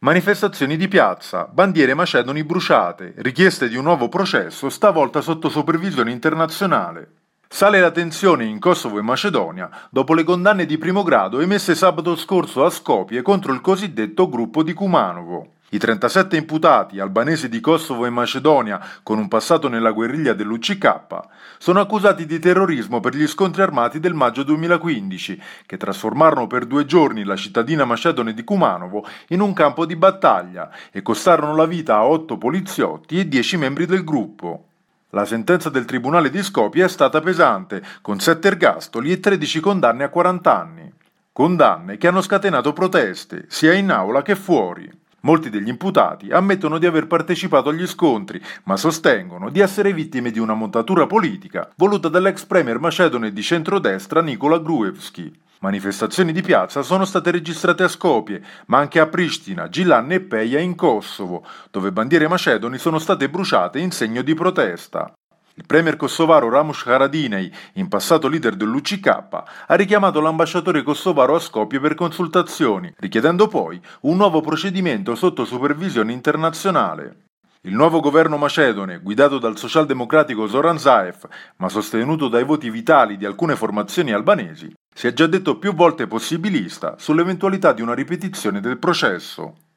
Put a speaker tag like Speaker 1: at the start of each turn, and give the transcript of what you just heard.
Speaker 1: Manifestazioni di piazza, bandiere macedoni bruciate, richieste di un nuovo processo, stavolta sotto supervisione internazionale. Sale la tensione in Kosovo e Macedonia dopo le condanne di primo grado emesse sabato scorso a Skopje contro il cosiddetto gruppo di Kumanovo. I 37 imputati, albanesi di Kosovo e Macedonia con un passato nella guerriglia dell'UCK, sono accusati di terrorismo per gli scontri armati del maggio 2015, che trasformarono per 2 giorni la cittadina macedone di Kumanovo in un campo di battaglia e costarono la vita a 8 poliziotti e 10 membri del gruppo. La sentenza del Tribunale di Skopje è stata pesante, con 7 ergastoli e 13 condanne a 40 anni. Condanne che hanno scatenato proteste, sia in aula che fuori. Molti degli imputati ammettono di aver partecipato agli scontri, ma sostengono di essere vittime di una montatura politica voluta dall'ex premier macedone di centrodestra Nikola Gruevski. Manifestazioni di piazza sono state registrate a Skopje, ma anche a Pristina, Gilan e Peja in Kosovo, dove bandiere macedoni sono state bruciate in segno di protesta. Il premier kosovaro Ramush Haradinaj, in passato leader dell'UCK, ha richiamato l'ambasciatore kosovaro a Skopje per consultazioni, richiedendo poi un nuovo procedimento sotto supervisione internazionale. Il nuovo governo macedone, guidato dal socialdemocratico Zoran Zaev, ma sostenuto dai voti vitali di alcune formazioni albanesi, si è già detto più volte possibilista sull'eventualità di una ripetizione del processo.